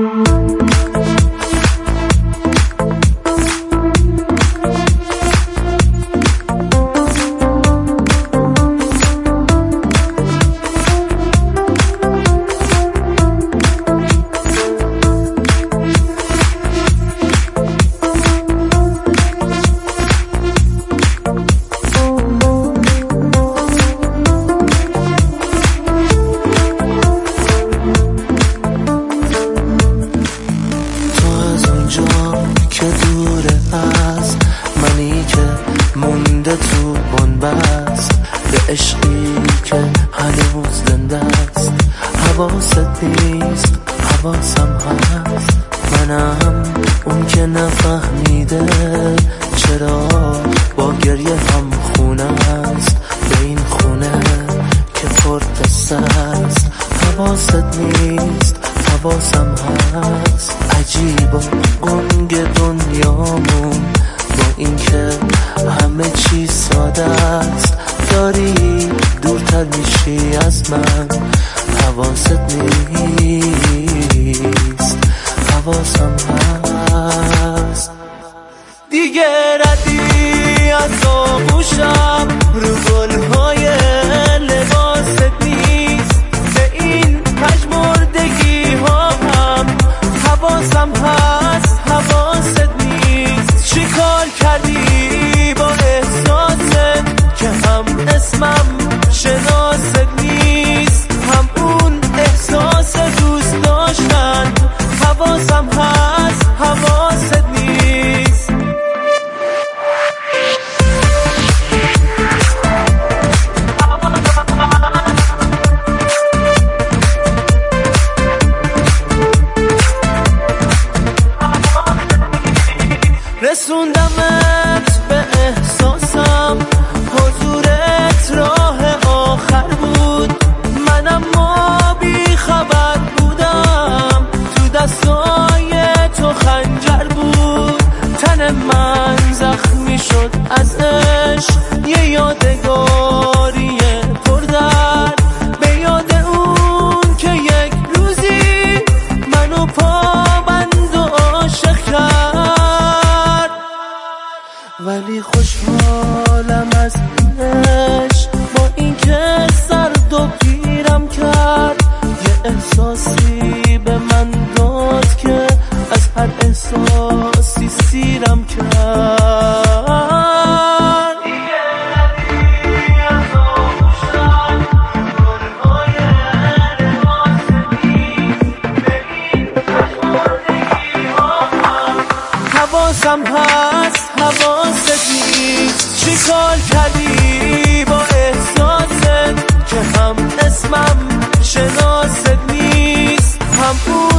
که دوره از منی که مونده تو بنبست به عشقی که هنوز زنده است. حواست نیست حواسم هست، منم اون که نفهمیده چرا با گریه هم خونه است به این خونه که پر قصه است. حواست نیست حواسم هست، عجیب و گنگ دنیامون با این که همه چی ساده است. داری دورتر میشی از من، حواست نیست حواسم هست. دیگه ردی از آغوشم رو گلهای لباست نیست، به این پژمردگی ها هم حواسم هست حواست نیست. چیکار کردی با احساست که هم اسمم شناست نیست، هم اون احساس دوست داشتن حواسم هست حواست نیست. رسوندمت به احساسم، حضورت راه آخر بود، منم ما بی خبر بودم، تو دستای تو خنجر بود. تن من زخمی شد از عشق، یه یادگاری پردرد، به یاد اون که یک روزی منو پابند و عاشق کرد. ولی خوشحالم از این عشق با این که سرد و پیرم کرد، یه احساسی به من داد که از هر احساسی سیرم کرد. حواسم هست حواست نیست، چیکار کردی با احساست که هم اسمم شناست نیست، هم